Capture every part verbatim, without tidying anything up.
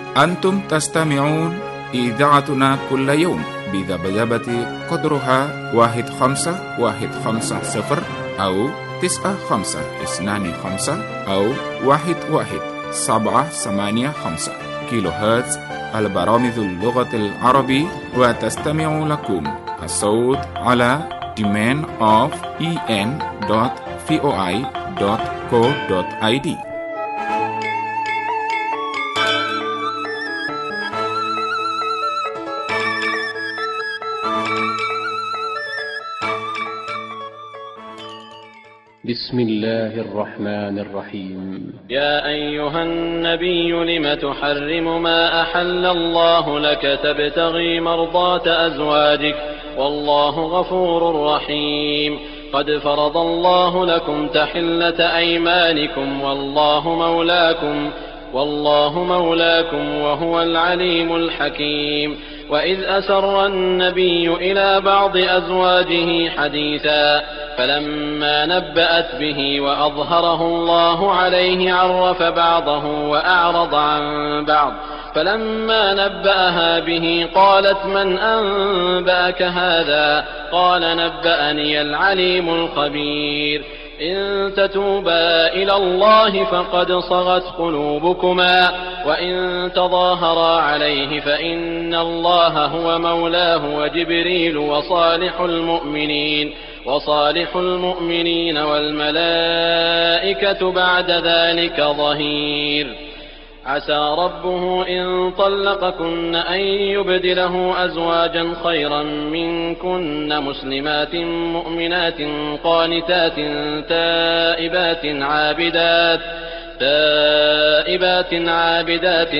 أنتم تستمعون إذاعتنا كل يوم بذبذبة قدرها واحد خمسة واحد خمسة صفر أو تسعة خمسة اثنان خمسة أو واحد واحد سبعة ثمانية خمسة كيلو هرتز البرامج اللغة العربية. وتستمع لكم الصوت على domain of en dot voi dot co dot id. بسم الله الرحمن الرحيم. يا أيها النبي لم تحرم ما أحل الله لك تبتغي مرضات أزواجك والله غفور رحيم. قد فرض الله لكم تحلة أيمانكم والله مولاكم والله مولاكم وهو العليم الحكيم. وإذ أسر النبي إلى بعض أزواجه حديثا فلما نبأت به وأظهره الله عليه عرف بعضه وأعرض عن بعض. فلما نبأها به قالت من أنبأك هذا؟ قال نبأني العليم الخبير. إن تتوبا إلى الله فقد صغت قلوبكما وإن تظاهرا عليه فإن الله هو مولاه وجبريل وصالح المؤمنين وصالح المؤمنين والملائكة بعد ذلك ظهير. عسى ربه إن طلقكن أن يبدله أزواجا خيرا منكن مسلمات مؤمنات قانتات تائبات عابدات تائبات عابدات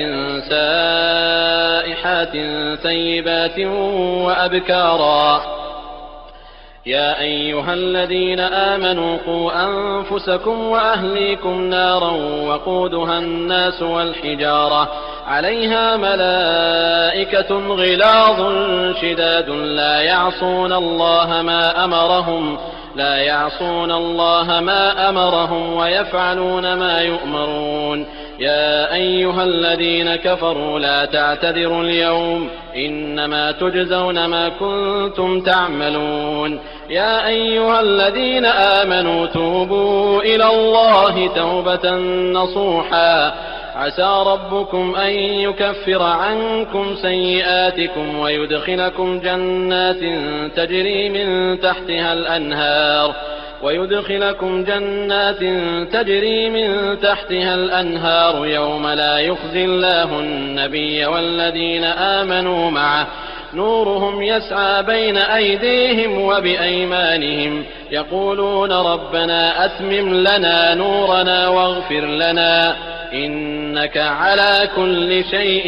سائحات ثيبات وأبكارا. يا أيها الذين آمنوا قوا أنفسكم وأهليكم نارا وقودها الناس والحجارة عليها ملائكة غلاظ شداد لا يعصون الله ما أمرهم لا يعصون الله ما أمرهم ويفعلون ما يؤمرون. يا أيها الذين كفروا لا تعتذروا اليوم إنما تجزون ما كنتم تعملون. يا أيها الذين آمنوا توبوا إلى الله توبة نصوحا عسى ربكم أن يكفر عنكم سيئاتكم ويدخلكم جنات تجري من تحتها الأنهار ويدخلكم جنات تجري من تحتها الأنهار يوم لا يخزي الله النبي والذين آمنوا معه نورهم يسعى بين أيديهم وبأيمانهم يقولون ربنا أتمم لنا نورنا واغفر لنا إنك على كل شيء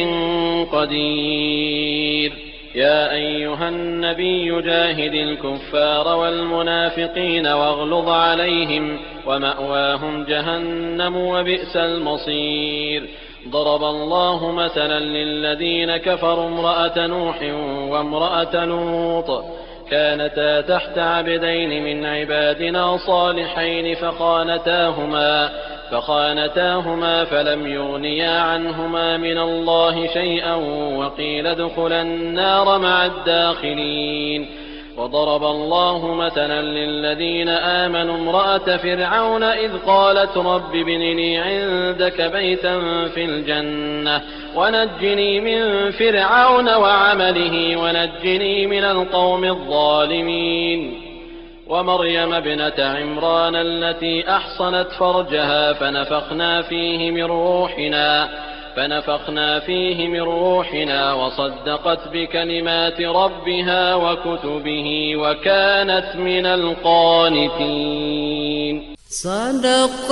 قدير. يا أيها النبي جاهد الكفار والمنافقين واغلظ عليهم ومأواهم جهنم وبئس المصير. ضرب الله مثلا للذين كفروا امرأة نوح وامرأة لوط كانتا تحت عبدين من عبادنا صالحين فخانتاهما فخانتاهما فلم يغنيا عنهما من الله شيئا وقيل ادخلا النار مع الداخلين. وضرب الله مثلا للذين آمنوا امرأة فرعون إذ قالت رب ابن لي عندك بيتا في الجنة ونجني من فرعون وعمله ونجني من القوم الظالمين. ومريم ابنة عمران التي أحصنت فرجها فنفخنا فيه من روحنا فنفخنا فيه من روحنا وصدقت بكلمات ربها وكتبه وكانت من القانتين. صدق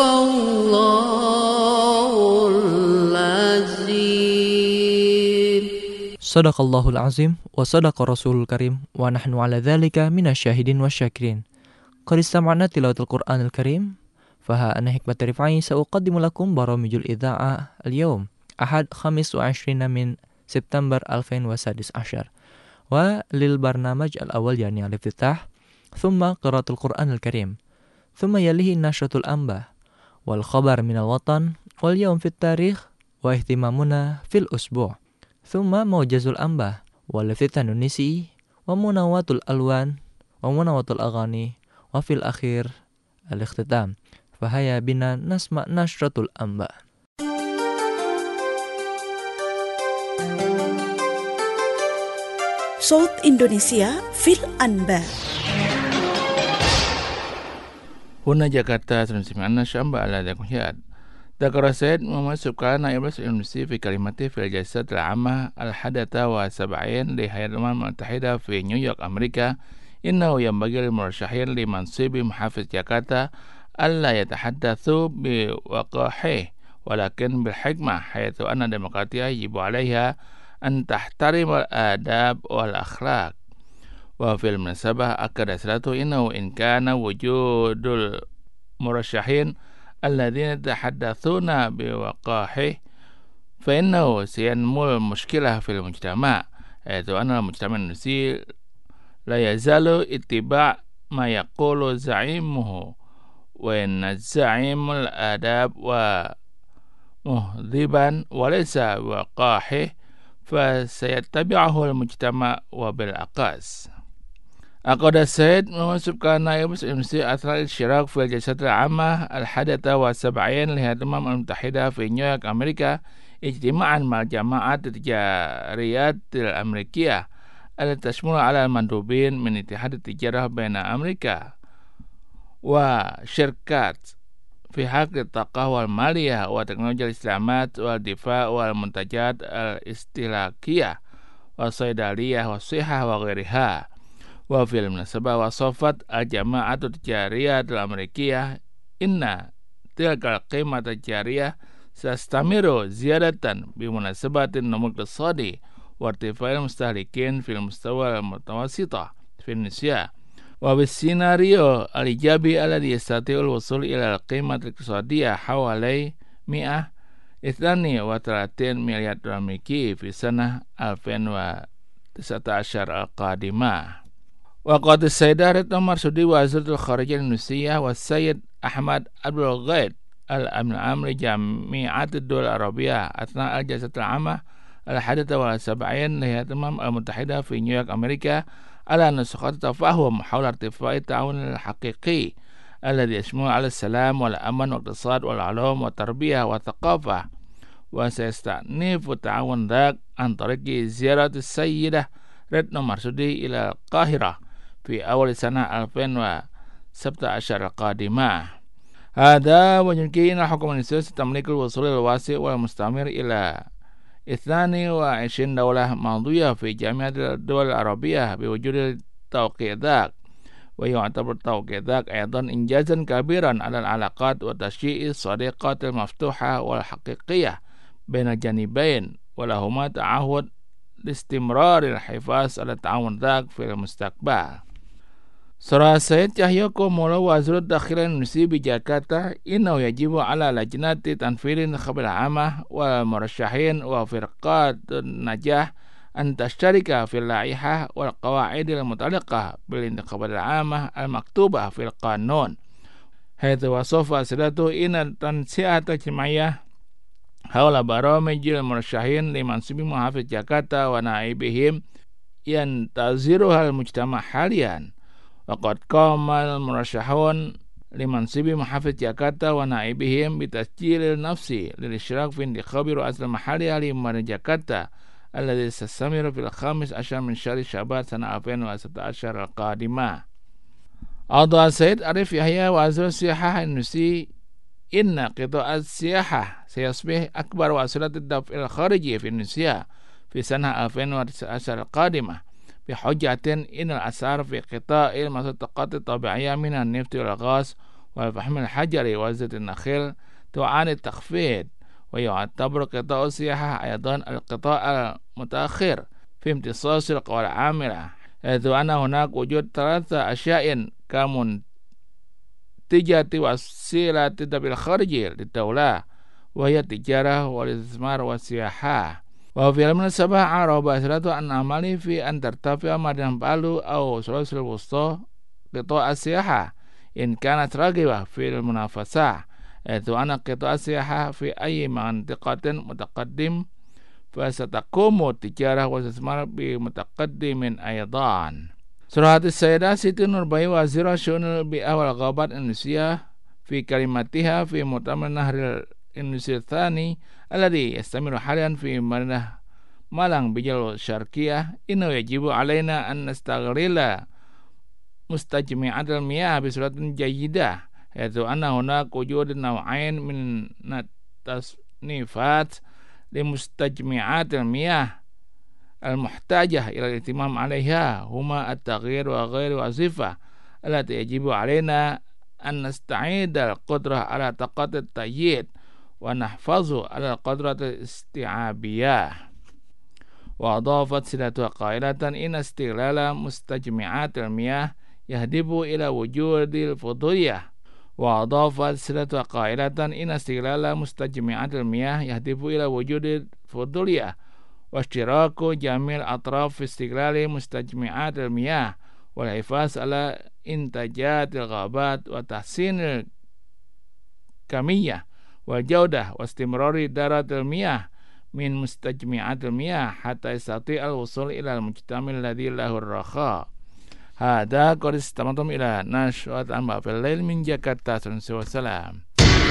الله العظيم. صدق الله العظيم وصدق رسول الكريم ونحن على ذلك من الشاهدين والشاكرين. قد استمعنا تلاوة القرآن الكريم فها أنا حكمة رفعي سأقدم لكم برامج الإذاعة اليوم أحد خمس وعشرين من سبتمبر ألفين وسادس عشر وللبرنامج الأول يعني الافتتاح ثم قراءة القرآن الكريم ثم يليه نشرة الأنباء والخبر من الوطن واليوم في التاريخ wa ihtimamuna fil usbu', thumma mawjazul amba, wa lafitanu nisi, wa munawatul alwan, wa munawatul aghani, wa fil akhir al-ikhtitam. Fahaya bina nasma nashratul amba. Saut Indonesia fil Anba. Huna Jakarta Transmana Syamba ala Dakuhyat. Dakar Said Muhammad Subkana Iblis Indonesia fi kalimati fil jasad al-amma al-hadatha wa sab'in li hayat al-umam al-mutahida fi New York, Amerika. Innahu yanbaghi lil murashahin li mansibi muhafiz Jakarta alla yatahaddatsu bi waqahi walakin bil hikmah haythu anna demokratiyah yajibu 'alaiha an tahtarim al-adab wal akhlaq. Wa fil munasabah akada salatu innahu in kana wujudul murashahin alladzina yatahaddatsuna biwaqahi fa innahu sayanmul mushkilah fil mujtama', yaitu anna al-mujtama' Indonesia la yazalu ittiba' ma yaqulu za'imuhu wa inna za'imul adab wa muhdhiban wa laysa waqahi fa sayattabi'uhu al-mujtama' wa bil aqas. Aqada Said Muhammad Subkana Iblis Indonesia athar al-shirak fil jasad al-amma al-hadatha wa sab'in li hayat al-umam al-mutahida fi New York, Amerika, ijtima'an mal jama'at tijariyat al-Amerikiyah allati tashmulu ala al-mandubin min ittihad at-tijarah baina Amerika wa syirkat fi haqq at-taqah wal maliyah wa teknologi al-islamat wal difa' wal muntajat al-istilakiyah wa saydaliyah wa sihah wa ghairiha. Wa fil munasabah wa safat al-jama'atu tijariyah al-Amerikiyah inna tilkal qimah tijariyah sastamiru ziyadatan bi munasabatin numul iqtisadi wa irtifa'il mustahlikin fil mustawa al-mutawassitah fi Indonesia wa bis sinario al-ijabi alladhi yastati'ul wusul ila al-qimah al-iqtisadiyah hawalai mi'ah ithnani wa talatin miliar dolar Amerika fi sanah alfin wa tis'ata asyar al-qadimah. Wa qad Sayyidah Retno Marsudi Waziratul Kharijah Indonesia wa Sayyid Ahmad Abdul Ghaid al-Amin al-Amri Jami'atud Dawal Arabiyah atna al-jasad al-amma al-hadatha wa sab'in li hayat al-umam al-mutahida fi New York, Amerika ala nusukhat tafahum hawla irtifa'i ta'awun al-haqiqi alladhi yashmulu ala salam wal aman wa iqtisad wal ulum wa tarbiyah wa thaqafah wa sayastanifu ta'awun dhak an tariqi ziyarat Sayyidah Retno Marsudi ila Qahirah fi awal sana alfin wa sabta asyar al-qadimah. Hada wa yumkin al-hukum Indonesia tamlikul wusul al-wasi' wal mustamir ila ithnani wa ishrin daulah madiyah fi jami'at ad-dawal al-arabiyah bi wujud tawqidat wa yu'tabar tawqidat aidan injazan kabiran ala al-alaqat wa tashyi'i sadiqat al-maftuhah wal haqiqiyah bain al-janibain wa lahuma ta'ahud listimrar al-hifaz ala ta'awun dhak fil mustaqbal. Surah Said Cahyoko Mula Wazirut Dakhil Indonesia bi Jakarta innahu yajibu ala lajnati tanfirin khabil amah wal murasyahin wa firqatun najah an tashtarika fil laihah wal qawaidil mutaliqah bil intiqabal amah al maktubah fil qanun haitsu wasafa sidatu inna tansi'ata jima'iyah hawla baramijil murasyahin liman sibi muhafiz Jakarta wa naibihim yantaziruhal mujtama' halian. Waqad qamal murasyahun liman sibi muhafiz Jakarta wa naibihim bitasjilil nafsi lil isyraq fi intikhabi ru'asil mahalli ahli Mari Jakarta alladhi sastamiru fil khamis asyar min syahri Syaban sana alfin wa sab'ata asyar al-qadimah. Adha Said Arif Yahya Wazir Siyahah Indonesia inna qita'at siyahah sayasbih akbar wasilat ad-daf'il khariji fi Indonesia fi sanah alfin wa tis'ata asyar al-qadimah bihujjatin inal asar fi qita'il masataqat tabi'iyah minan nifti wal ghas wal fahm al-hajari wa zat an-nakhil tu'ani takhfid wa yu'tabar qita'u siyahah aydan al-qita' al-mutaakhir fi imtisas al-qawl al-amila yaitu anna hunak wujud thalatha asya'in kamun tijati wasilati dabil khariji lidawlah wa hiya tijarah wal istismar wa siyahah. Wa fil munasabah araba salatu an amali fi an tartafi'a madan palu aw sulasul wusta qita' as-siyahah in kanat ragibah fil munafasah yaitu anak itu asyaha fi ayyi mantiqatin mutaqaddim fasataqumu tijarah wa tasmar bi mutaqaddimin aidan. Surah As-Sayyidah Siti Nurbahi Wazirah Syu'unul Bi'ah wal Ghabat Indonesia fi kalimatiha fi mu'tamar Nahril Indonesia Tsani alladhi yastamiru halian fi Madinah Malang Bijal Syarqiyah. Inna yajibu alaina an nastaghrila mustajmi'atul miyah bi suratin jayyidah, yaitu anna hunaka wujud naw'ain min tasnifat li mustajmi'atul miyah al-muhtajah ila al-ihtimam 'alaiha huma at-taghyir wa ghairu wazifah allati yajibu alaina an nasta'ida al-qudrah ala taqat at-tayyid wa nahfazu ala al-qudrat al-isti'abiyah. Wa adafat silatu qailatan in istighlala mustajmi'at al-miyah yahdibu ila wujudil fuduliyah. Wa adafat silatu qailatan in istighlala mustajmi'at al-miyah yahdibu ila wujudil fuduliyah wa ishtiraku jamil atraf fi istighlali mustajmi'at al-miyah wal hifaz ala intajatil ghabat wa tahsinil kamiyah wal jaudah wa istimrari daratil miyah min mustajmi'atil miyah hatta yastati al-wusul ila al-mujtamil ladhi lahu ar-rakha. Hada qad istamatum ila nashwat amba fil lail min Jakarta. Wassalam.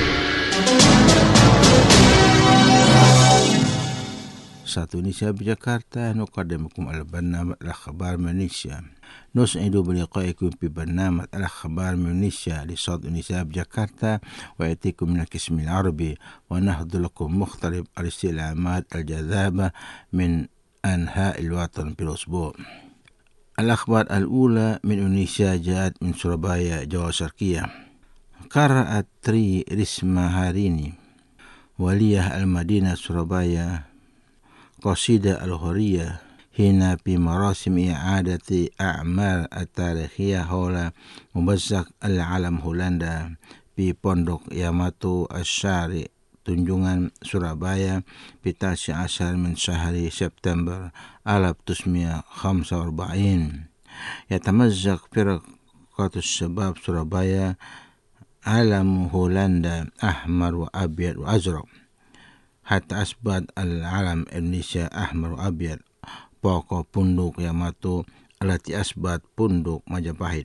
Satu Indonesia Jakarta نقدمكم البرنامج الأخبار من إندونيسيا. نسعد بلقائكم في برنامج الأخبار من إندونيسيا لصوت إندونيسيا بجاكرتا ويأتيكم من القسم العربي ونهض لكم مختلف الاستعلامات الجذابة من أنحاء الوطن في الأسبوع. الأخبار الأولى من إندونيسيا جاءت من سورابايا جوا شرقية. قرأت تري رسما هاريني ولية المدينة سورابايا قصيدة الحرية هنا في مراسم إعادة أعمال التاريخية حول ممزق العلم هولندا في Pondok Yamato Asyari Tunjungan Surabaya في التاسع عشر من شهر سبتمبر ألف وتسعمائة وخمسة وأربعين. يتمزق فرقة الشباب سورابايا علم هولندا أحمر وأبيض وأزرق حتى أثبت العلم إندونيسيا أحمر وأبيض فوق بندق ياماتو التي أثبت بندق مجابهت.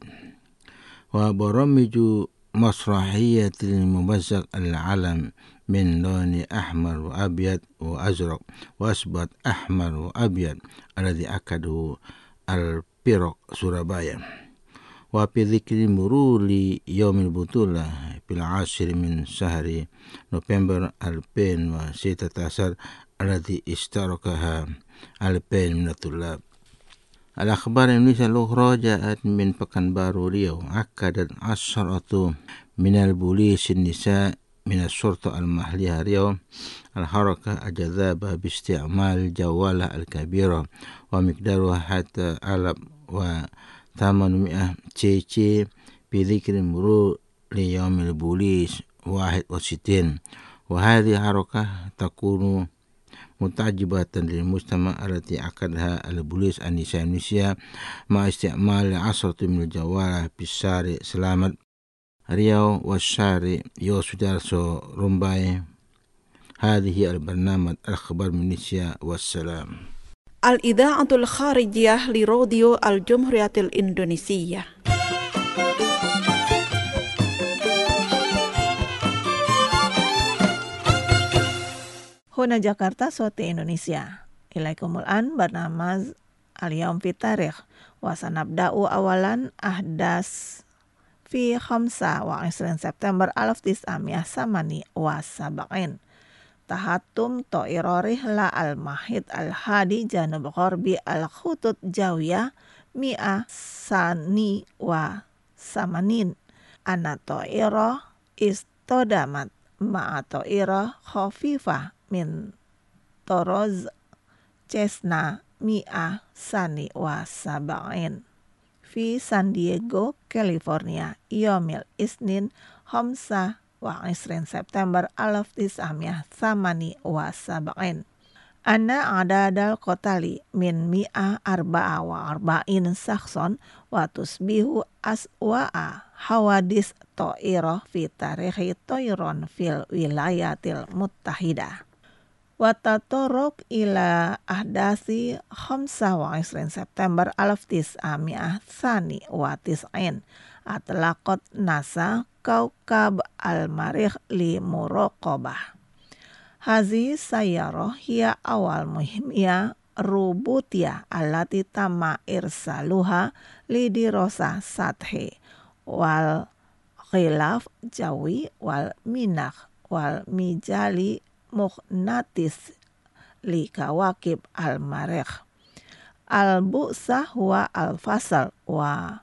وبرامج مسرحية الممزق العلم من لون أحمر وأبيض وأزرق وأثبت أحمر وأبيض الذي أكده الفرق سورابايا. وفي ذكر مرور يوم البطولة في العاشر من شهر نوفمبر ألفين وستة عشر الذي اشتركها ألفين من الطلاب. الأخبار الإندونيسية الأخرى جاءت من Pekanbaru Riau. أكدت عشرة من البوليس النساء من الشرطة المحلية ريو الحركة الجذابة باستعمال الجوالة الكبيرة ومقدارها حتى ألف وثمانمائة تي تي بذكر مرور ليوم البوليس واحد وستين. وهذه حركة تكون متعجبة للمجتمع التي عقدها البوليس النساء إندونيسيا مع استعمال عشرة من الجوالة في الشارع سلامت ريو والشارع يوسودارسو رومباي. هذه البرنامج الأخبار من إندونيسيا والسلام. الإذاعة الخارجية لراديو الجمهورية الإندونيسية. Huna Jakarta Sote Indonesia. Ilaikumul an bernamaz al-yawm fi tarikh wa sanabda'u awalan ahdas fi khamsa wa isrin September alaf tis'amiyah samani wa sab'in. Tahatum to'irorih la al-mahid al-hadi janub gharbi al-khutut jawiyah mi'a sani wa samanin. Ana to'iro istodamat ma'a to'iro khafifah min toroz Cessna mi'a sani wa sab'in. Fi San Diego, California, yomil isnin khamsa wa isrin September alaf tis'amiyah samani wa sab'in. Anna adadal qatali min mi'ah arba'a wa arba'in sakson wa tusbihu aswa'a hawadis to'iroh fi tarikhi toiron fil wilayatil muttahidah. Wa tatorok ila ahdasi khamsa wa isrin September alaf tis'a mi'ah thani wa tis'in atlaqat nasa kaukab al-marikh li muraqabah. Hazi sayyarah hiya awal muhimiyah rubutiyah allati tama irsaluha li dirosah sathi wal khilaf jawi wal minakh wal mijali mukhnatis li kawakib al-marikh. Al-bu'sah wa al-fasal wa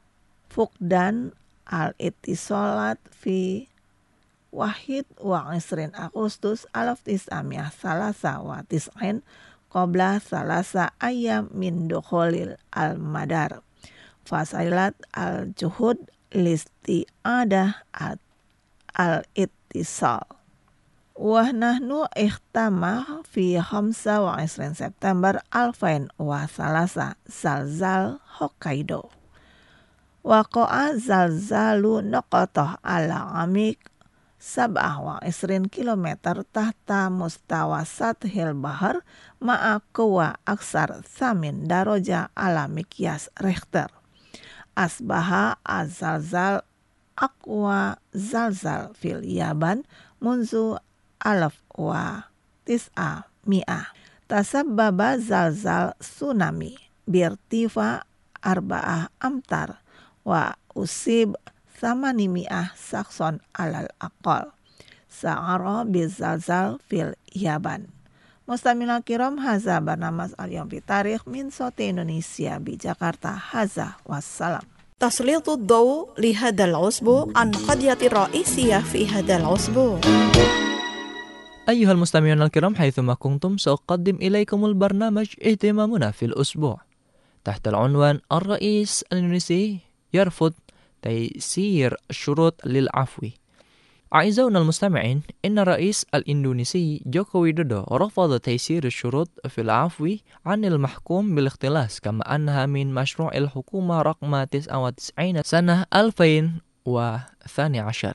fuqdan al-ittisalat fi wahid wa isrin Agustus alaf tis'amiyah salasa wa tis'in qabla salasa ayam min dukhulil al-madar. Fasailat al-juhud listi'adah al-ittisal. Wa nahnu ikhtamah fi khamsa wa isrin September alfain wa salasa zalzal Hokkaido. Waqa'a zalzalu noqotoh ala amik sab'ah wa isrin kilometer tahta mustawa sathil bahar ma'a kuwa aksar thamin daroja ala mikyas Richter. Asbaha azalzal aqwa zalzal fil Yaban munzu alaf wa tis'a mi'ah. Tasabbaba zalzal tsunami birtifa arba'ah amtar wa usib thamani mi'ah sakson alal aqal. Sa'ara bizalzal fil Yaban. Mustamila kiram haza barnamas al-yawm fi tarikh min Soti Indonesia bi Jakarta. Haza wassalam. تسليط الضوء لهذا الأسبوع عن قضية رئيسية في هذا الأسبوع. أيها المستمعون الكرام حيثما كنتم سأقدم إليكم البرنامج اهتمامنا في الأسبوع تحت العنوان الرئيس الإندونيسي يرفض تيسير الشروط للعفو. أعزائنا المستمعين، إن الرئيس الإندونيسي جوكو ويدودو رفض تيسير الشروط في العفو عن المحكوم بالاختلاس، كما أنها من مشروع الحكومة رقم تسعة وتسعين سنة ألفين واثني عشر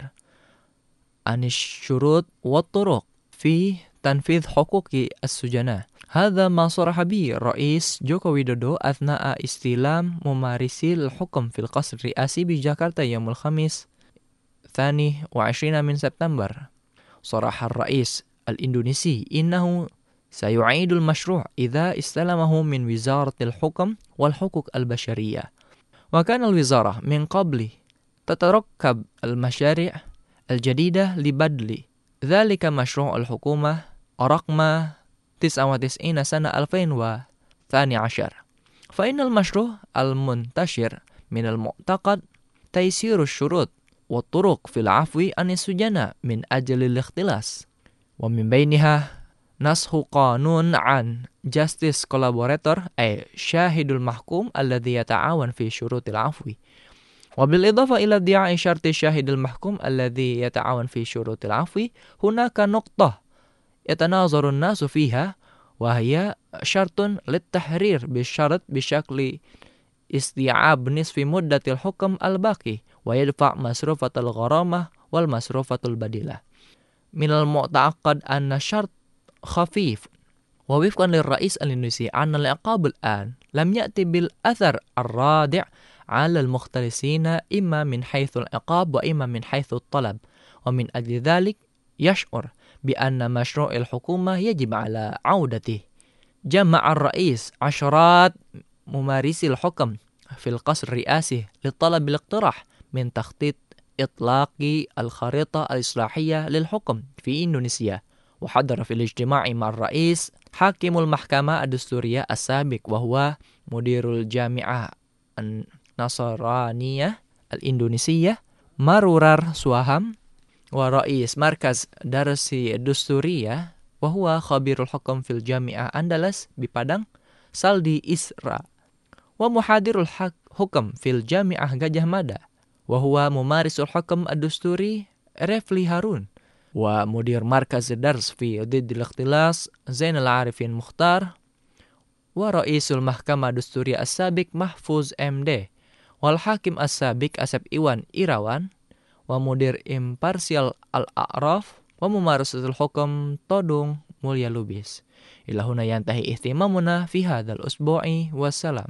عن الشروط والطرق في تنفيذ حقوق السجناء. هذا ما صرح به الرئيس جوكو ويدودو أثناء استلام ممارسي الحكم في القصر الرئاسي بجاكرتا يوم الخميس الثاني وعشرين من سبتمبر. صرح الرئيس الإندونيسي إنه سيعيد المشروع إذا استلمه من وزارة الحكم والحقوق البشرية. وكان الوزارة من قبل تتركب المشاريع الجديدة لبدل ذلك مشروع الحكومة رقم تسعة وتسعين سنة ألفين واثني عشر. فإن المشروع المنتشر من المعتقد تيسير الشروط والطرق في العفو عن السجناء من أجل الاختلاس، ومن بينها نسخ قانون عن Justice Collaborator أي شاهد المحكوم الذي يتعاون في شروط العفو. وبالإضافة إلى ادعاء شرط الشاهد المحكوم الذي يتعاون في شروط العفو، هناك نقطة يتناظر الناس فيها، وهي شرط للتحرير بالشرط بشكل استيعاب نصف مدة الحكم الباقي ويدفع مصروفة الغرامة والمصروفة البديلة. من المتعقد أن الشرط خفيف، ووفقا للرئيس الإندونيسي أن العقاب الآن لم يأتي بالأثر الرادع على المختلسين إما من حيث العقاب وإما من حيث الطلب، ومن أجل ذلك يشعر بأن مشروع الحكومة يجب على عودته. جمع الرئيس عشرات ممارسي الحكم في القصر الرئاسي لطلب الاقتراح من تخطيط إطلاق الخريطة الإصلاحية للحكم في إندونيسيا. وحضر في الاجتماع مع الرئيس حاكم المحكمة الدستورية السابق وهو مدير الجامعة النصرانية الإندونيسية مارورار سواهم، ورئيس مركز دراسي الدستورية وهو خبير الحكم في الجامعة أندلس ببادang سالدي إسرا، ومحاضر الحكم في الجامعة Gajah Mada وهو ممارس الحكم الدستوري ريفلي هارون، ومدير مركز الدرس في ضد الاختلاس زين العارفين مختار، ورئيس المحكمة الدستورية السابق محفوظ إم دي، والحاكم السابق أسب إيوان إيراwan، ومدير imparsial al-A'raf، وممارسة الحكم Todung Mulya Lubis. إلى هنا ينتهي اهتمامنا في هذا الأسبوع، والسلام.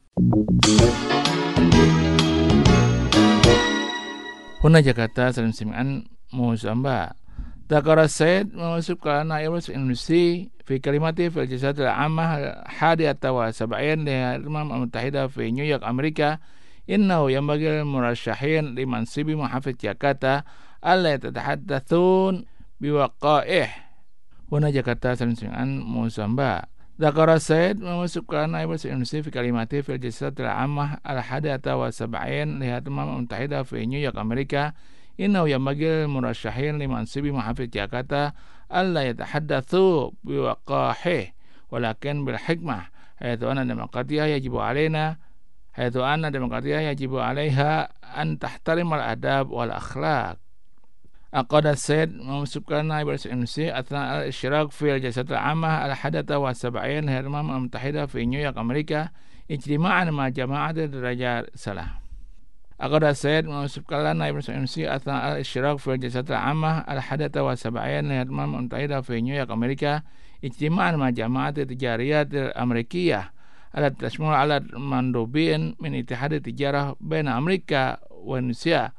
Huna Jakarta salam simian musamba. Dakara Said memasukkan Naibus Indonesia fi kalimati fil jasad al-ammah hadiyata wa sab'in li al-Umam al-Muttahida fi New York Amerika, innahu yanbaghi al-murashahin li mansibi muhafidz Jakarta alla yatahaddathun biwaqa'ih. Huna Jakarta salam simian musamba. Dakara Said memasukkan Naibus Indonesia fi kalimati fil jasad al-ammah al-hadiyata wa sab'in li al-Umam al-Muttahida fi New York Amerika, innahu yanbaghi al-murashahin li mansibi muhafidz Jakarta alla yatahaddatsu biwaqa'ih walakin bil hikmah, haitsu anna demokratiyah yajibu alaina haitsu anna demokratiyah yajibu alaiha an tahtarima al-adab wal akhlaq. Aqada Said memasukkan Naibus Indonesia athna al-ishtirak fi al-jasad al-ammah al-hadatha wa sab'in li al-Umam al-Muttahida fi New York Amerika ijtima'an ma jama'at derajat salah. Aqada Said memasukkan Naibus Indonesia athna al-ishtirak fi al-jasad al-ammah al-hadatha wa sab'in li al-Umam al-Muttahida fi New York Amerika ijtima'an ma jama'at tijariyat al-Amerikiyah ala tashmul ala mandubin min ittihad tijarah baina Amerika wa Indonesia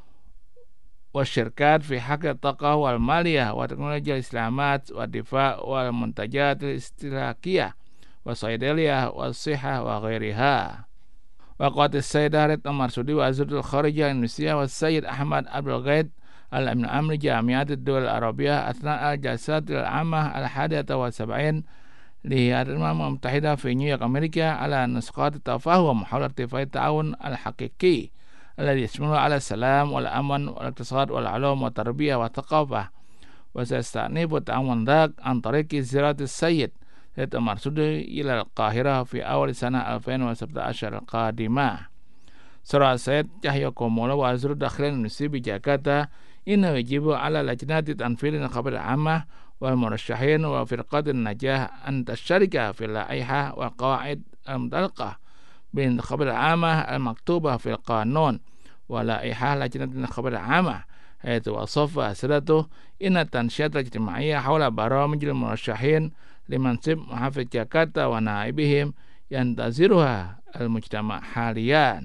والشركات في حق الطاقة والمالية وتكنولوجيا الإسلامات والدفاع والمنتجات الاستهلاكية والصيدلية والصحة وغيرها. وقالت السيدة ريت المرسودي وزيرة الخارجية الإندونيسية والسيد أحمد عبد الغيث الأمين العام لجامعات الدول العربية أثناء الجلسات العامة الحادية والسبعين لهيئة الأمم المتحدة في نيويورك أمريكا على نسقات التفاهم وحول ارتفاع التعاون الحقيقي الذي يشمل على السلام والأمن والاقتصاد والعلوم والتربية والثقافة، وسيستأنف التعاون ذاك عن طريق زيارة السيد ريت المرسودي إلى القاهرة في أول سنة ألفين وسبعة عشر القادمة. سرى السيد يحيى كومولو وزير الداخلية الإندونيسي بجاكرتا إنه يجب على لجنة تنفيذ الخبر العامة والمرشحين وفرقات النجاح أن تشترك في اللائحة والقواعد المتعلقة بالانتخاب العامة المكتوبة في القانون ولائحة لجنة الانتخاب العامة، حيث وصف أسرته إن التنشيط الاجتماعية حول برامج المرشحين لمنصب محافظ جاكرتا ونائبهم ينتظرها المجتمع حاليا.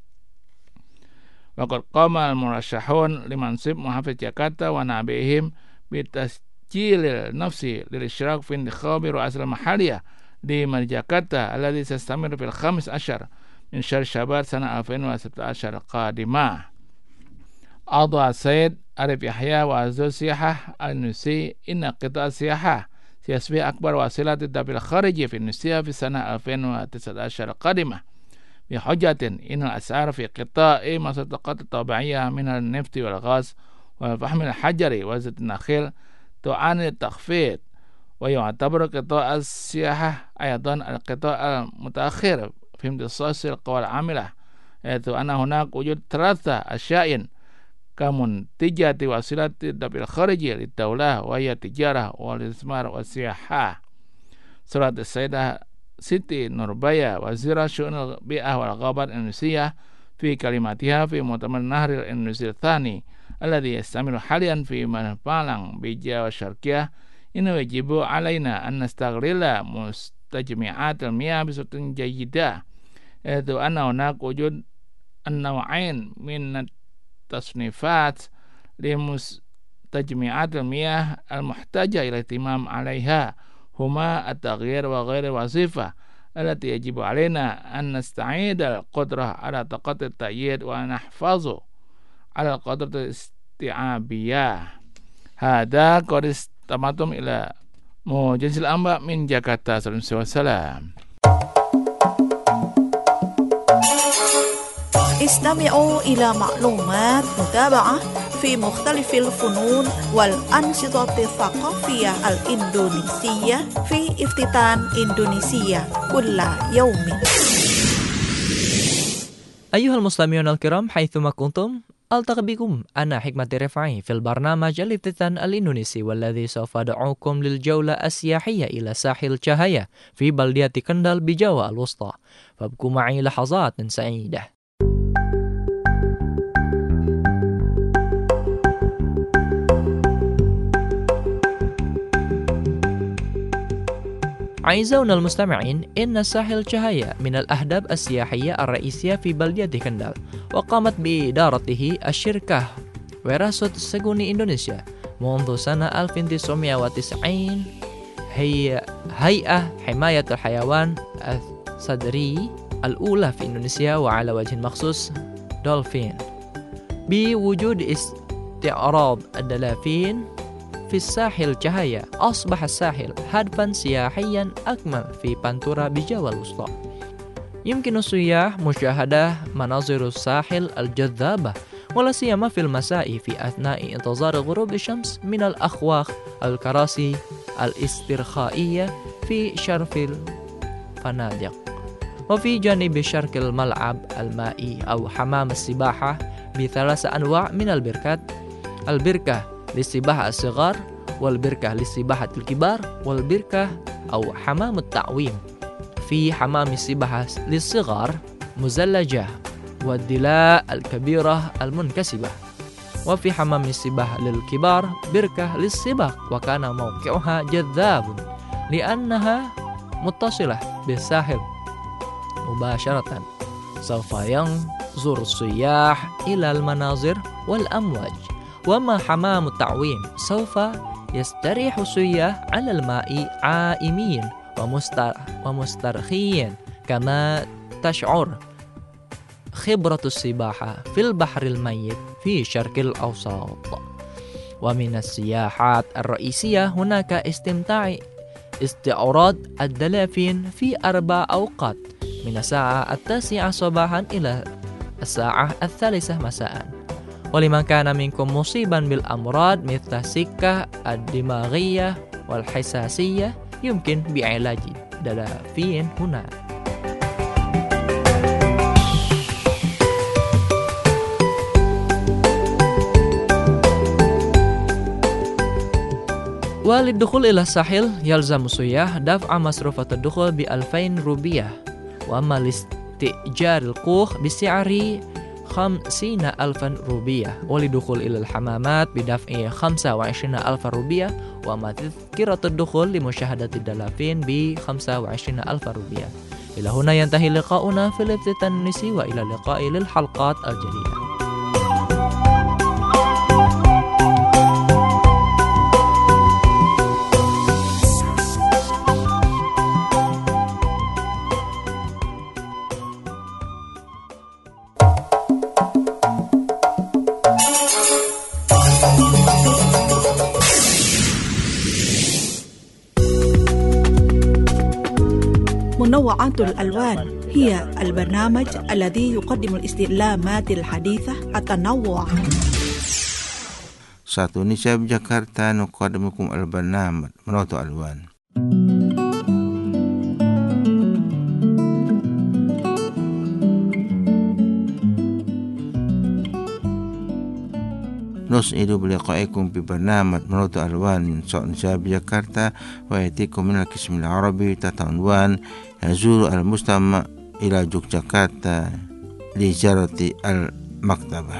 وقد قام المرشحون لمنصب محافظ جاكرتا ونائبهم بتسجيل النفس للاشتراك في انتخاب رؤساء المحلية di Jakarta الذي سيستمر في الخامس عشر من شهر شباط سنة ألفين وستة عشر القادمة. أوضح السيد عارف يحيى وزير السياحة الإندونيسي إن قطاع السياحة سيصبح أكبر وسيلة الدفع الخارجي في إندونيسيا في سنة ألفين وتسعة عشر القادمة، بحجة إن الأسعار في قطاع المصدقات الطبيعية من النفط والغاز والفحم الحجري وزيت النخيل تعاني التخفيض. ويعتبر قطاع السياحة أيضا القطاع المتأخر في امتصاص القوى العاملة، حيث أن هناك وجود ثلاثة أشياء كمنتجة وسيلة الدفع الخارجي للدولة، وهي التجارة والاستثمار والسياحة. سرت السيدة سيتي نوربايا وزيرة شؤون البيئة والغابات الإندونيسية في كلماتها في مؤتمر النهر الإندونيسي الثاني الذي يستمر حاليا في مالانج بجاوة الشرقية، إنه يجب علينا أن نستغل مستجمعات المياه بصورة جيدة، حيث أن هناك وجود النوعين من التصنيفات لمستجمعات المياه المحتاجة إلى اهتمام عليها، هما التغيير وغير الوظيفة التي يجب علينا أن نستعيد القدرة على طاقة التأييد ونحفظ على القدرة الاستيعابية. هذا قد تماتم إلى موجز الأنباء من جاكرتا. صلى الله عليه وسلم. استمعوا إلى معلومات متابعة في مختلف الفنون والأنشطة الثقافية الإندونيسية في افتتان إندونيسيا كل يوم. أيها المستمعون الكرام حيثما كنتم، ألتقي بكم أنا حكمة رفعي في البرنامج الافتتان الإندونيسي والذي سوف أدعوكم للجولة السياحية إلى ساحل تشاهيا في بلدية كندل بجاوا الوسطى، فابقوا معي لحظات سعيدة. أعزائنا المستمعين، إن ساحل تشاهيا من الأهداف السياحية الرئيسية في بلدية كندل، وقامت بإدارته الشركة وراثة سجوني إندونيسيا منذ سنة ألف وتسعمائة وتسعين. هي هيئة حماية الحيوان الثدري الأولى في إندونيسيا وعلى وجه مخصوص دولفين. بوجود استعراض الدلافين في الساحل تشاهيا، أصبح الساحل هدفا سياحيا أكمل في بانتورا بجاوا الوسطى. يمكن السياح مشاهدة مناظر الساحل الجذابة، ولا سيما في المساء في أثناء انتظار غروب الشمس من الأخواخ الكراسي الاسترخائية في شرف الفنادق. وفي جانب شرق الملعب المائي أو حمام السباحة بثلاث أنواع من البركات: البركة للسباحة الصغار، والبركة للسباحة الكبار، والبركة أو حمام التعويم. في حمام السباحة للصغار مزلجة والضلاع الكبيرة المنكسبة، وفي حمام السباحة للكبار بركة للسباق، وكان موقعها جذاب لأنها متصلة بالساحل مباشرة. سوف ينظر السياح إلى المناظر والأمواج. وما حمام التعويم، سوف يستريح السياح على الماء عائمين ومستر ومسترخين، كما تشعر خبرة السباحة في البحر الميت في الشرق الأوسط. ومن السياحات الرئيسية هناك استمتاع استعراض الدلافين في أربع أوقات، من الساعة التاسعة صباحا إلى الساعة الثالثة مساء. ولمن كان منكم مصيبا بالأمراض مثل السكة الدماغية والحساسية، يمكن بعلاج الدلافين هنا. وللدخول إلى الساحل يلزم السياح دفع مصروفة الدخول بألفين روبية، وأما لاستئجار الكوخ بسعر خمسين ألفا روبية، ولدخول إلى الحمامات بدفع خمسة وعشرين ألف روبية، وما تذكرة الدخول لمشاهدة الدلافين بخمسة وعشرين ألف روبية. إلى هنا ينتهي لقاؤنا في الافتتان الإندونيسي، وإلى اللقاء للحلقات الجديدة. منوعات الألوان هي البرنامج الذي يقدم الاستعلامات الحديثة التنوع. Satu Indonesia Jakarta nuqaddimukum al-barnamij Menawatu Alwan. نسعد بلقائكم ببرنامج منوط ألوان من صوت نساء جاكرتا، ويأتيكم من القسم العربي تحت عنوان يزور المستمع إلى يوغياكرتا لزيارة المكتبة.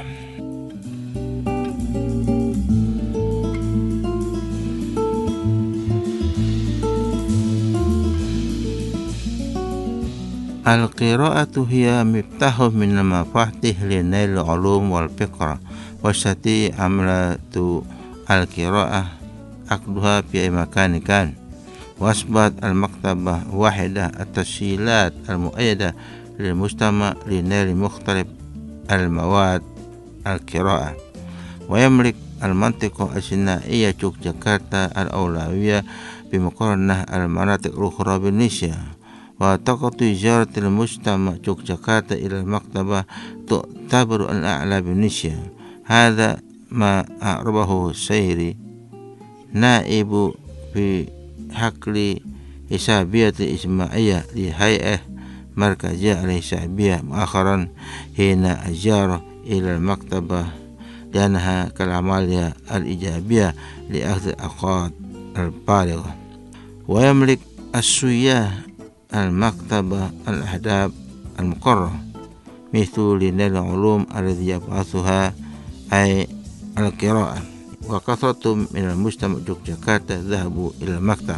القراءة هي مفتاح من المفاتيح لنيل العلوم والفكرة، وستي عملة القراءة عقدها في أي مكان كان، وأصبحت المكتبة واحدة التسهيلات المؤيدة للمجتمع لنيل مختلف المواد القراءة. ويملك المنطقة السينائية يوغياكرتا الأولوية بمقارنة المناطق الأخرى بإندونيسيا، وطاقة زيارة المجتمع يوغياكرتا إلى المكتبة تعتبر الأعلى بإندونيسيا. هذا ما أعربه السيري نائب في حقل حسابية الإجتماعية لهيئة مركزية الحسابية مؤخرا حين زار إلى المكتبة لأنها كالعملية الإيجابية لأخذ الأوقات البالغة. ويملك السياح المكتبة الأهداف المقررة مثل لنيل العلوم الذي يبعثها أي القراءة. وكثرة من المجتمع يوغياكرتا ذهبوا إلى المكتبة.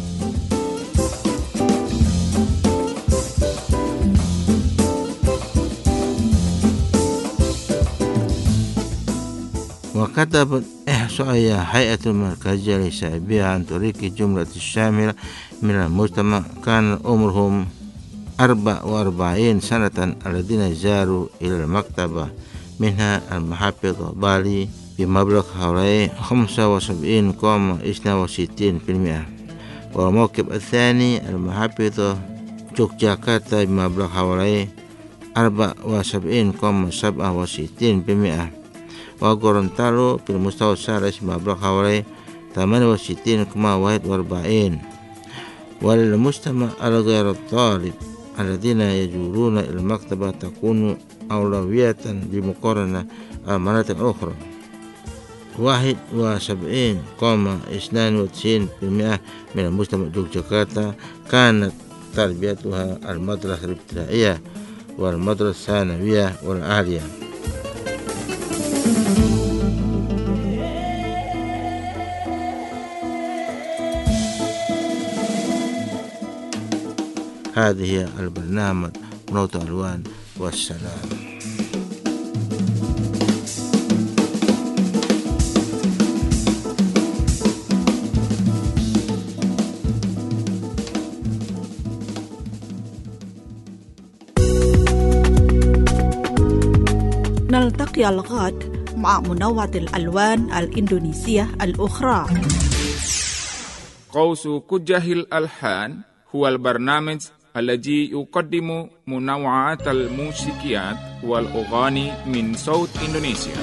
وكتبت إحصائية هيئة المركزية للشعبية عن طريق جملة الشاملة من المجتمع كان عمرهم أربع وأربعين سنة الذين زاروا إلى المكتبة، منها المحافظة بالي بمبلغ حوالي خمسة وسبعين فاصلة اثنين وستين بالمئة، والموكب الثاني المحافظة يوغياكرتا بمبلغ حوالي أربعة وسبعين فاصلة سبعة وستين بالمئة، وغورونتالو بالمستوى الثالث بمبلغ حوالي ثمانية وستين فاصلة واحد وأربعين. وللمجتمع الغير الطالب الذين يزورون المكتبة تكون أولوية بمقارنة المناطق الأخرى. واحد وسبعين فاصلة اثنين وتسعين بالمئة من المجتمع يوغياكرتا كانت تربيتها المدرسة الابتدائية والمدرسة الثانوية والعالية. هذه البرنامج نوت ألوان والسلام. نلتقي الغد مع منوعة الألوان الإندونيسية الأخرى. قوس كجه الألحان هو البرنامج الذي يقدم منوعات الموسيقيات والأغاني من صوت إندونيسيا.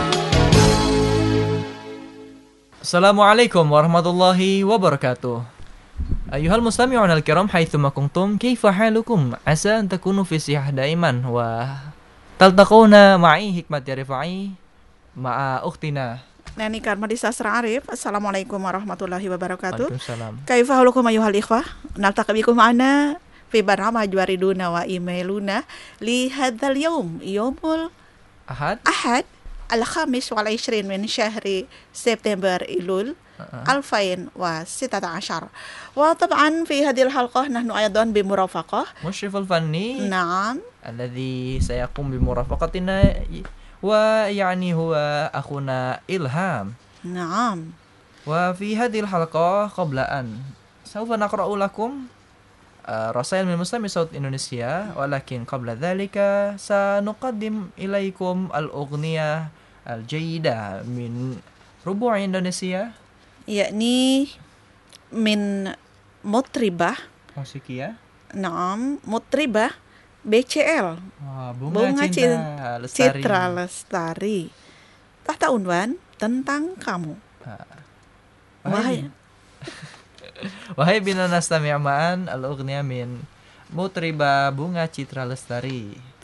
Assalamualaikum warahmatullahi wabarakatuh. أيها المستمعون الكرام حيثما كنتم كيف حالكم؟ عسى أن تكونوا في صحة دائما وتلتقون معي حكمة رفاعي مع أختنا Nani Karmadi Sastra Arif. Assalamualaikum warahmatullahi wabarakatuh. Waalaikumsalam. Kaifa halukum ayuhal ikhwah? Naltaqa bikum ma'ana fi barnamij wariduna wa emailuna li hadzal yawm yawmul Ahad Ahad al-khamis wal ishrin min syahri September Ilul ألفين وستة عشر. وطبعا في هذه الحلقة نحن أيضا بمرافقة مشرف الفني نعم الذي سيقوم بمرافقتنا ويعني هو أخونا إلهام. نعم. وفي هذه الحلقة قبل أن سوف نقرأ لكم رسائل من مستمعي صوت إندونيسيا، ولكن قبل ذلك سنقدم إليكم الأغنية الجيدة من ربوع إندونيسيا، يعني من مطربة موسيقية. نعم، مطربة B C L Wah, Bunga, Bunga Cinta Lestari. Citra Lestari. Tahta unwan tentang kamu. Wahai Wahai bina nastami' ma'an al-ughniya min mutriba Bunga Citra Lestari.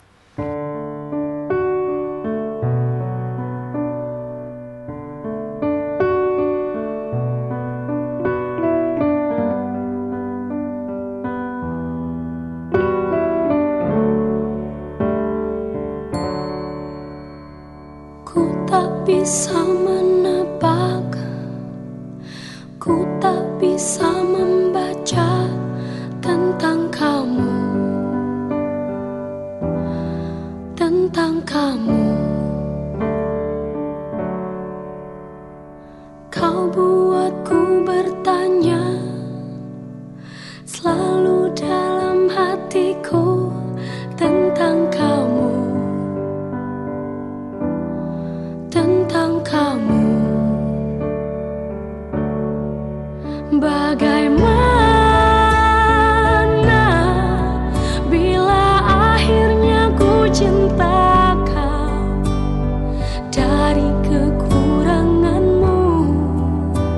Bisa menebak, ku tak bisa membaca tentang kamu, tentang kamu. Kau buatku bertanya selalu dalam hatiku tentang kamu, tentang kamu. Bagaimana bila akhirnya ku cinta kau dari kekuranganmu,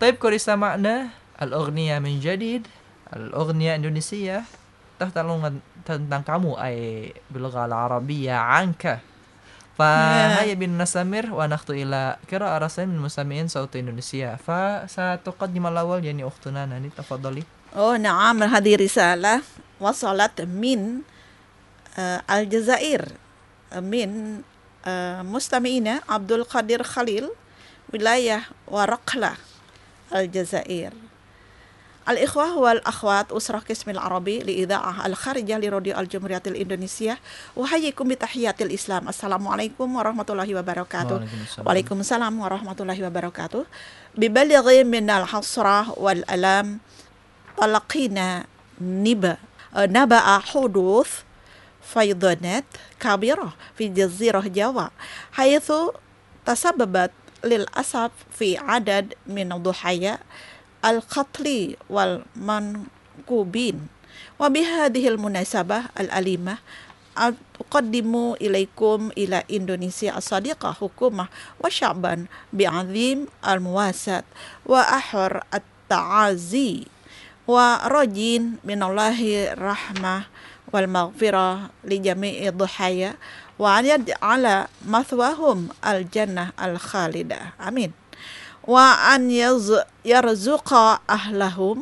طيب كل استمعنا الأغنية من جديد الأغنية إندونيسية تحتلون tentang kamu أي باللغة العربية عنك فهيا بنا نستمر ونخطو إلى قراءة رسائل من المستمعين صوت إندونيسيا فستقدم الأول يعني أختنا ناني تفضلي. Oh نعم هذه رسالة وصلت من الجزائر من مستمعينا عبد القادر خليل ولاية ورقلة الجزائر. الإخوة والأخوات أسرة قسم العربي لإذاعة الخارجية لراديو الجمهورية الإندونيسية أحييكم بتحيات الإسلام السلام عليكم ورحمة الله وبركاته. وعليكم السلام ورحمة الله وبركاته. ببلغ من الحسرة والألم تلقينا نبأ نبأ حدوث فيضانات كبيرة في جزيرة جاوا حيث تسببت للأسف في عدد من الضحايا القتل والمنكوبين. وبهذه المناسبة الأليمة أقدم إليكم إلى إندونيسيا الصديقة حكومة وشعبا بعظيم المواساة وأحر التعازي ورجين من الله الرحمة والمغفرة لجميع الضحايا وأن يجعل مثواهم الجنة الخالدة آمين. وأن يرزق أهلهم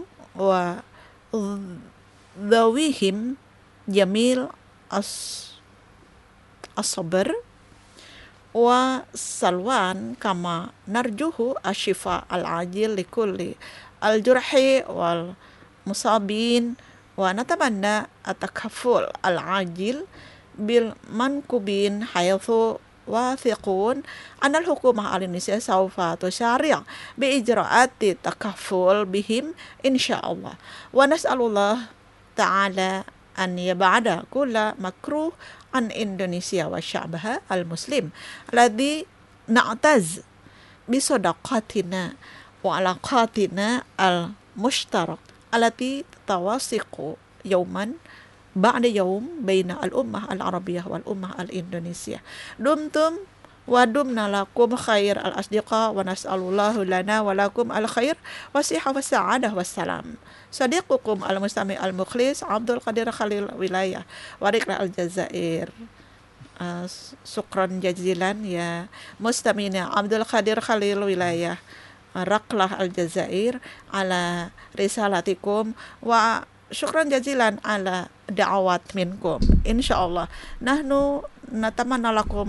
وذويهم جميل الصبر والسلوان كما نرجوه الشفاء العاجل لكل الجرح والمصابين ونتمنى التكفل العاجل بالمنكوبين حيث واثقون أن الحكومة الإندونيسية سوف تسارع بإجراءات التكفل بهم إن شاء الله. ونسأل الله تعالى أن يبعد كل مكروه عن إندونيسيا وشعبها المسلم الذي نعتز بصداقتنا وعلاقاتنا المشتركة التي تتواثق يوما بعد يوم بين الأمة العربية والأمة الإندونيسية. دمتم ودمنا لكم خير الأصدقاء ونسأل الله لنا ولكم الخير والصحة والسعادة والسلام. صديقكم المستمع المخلص عبد القادر خليل ولاية ورقلة الجزائر. شكرا جزيلا يا مستمعين عبد القادر خليل ولاية رقلة الجزائر على رسالتكم وشكرا جزيلا على دعوات منكم إن شاء الله. نحن نتمنى لكم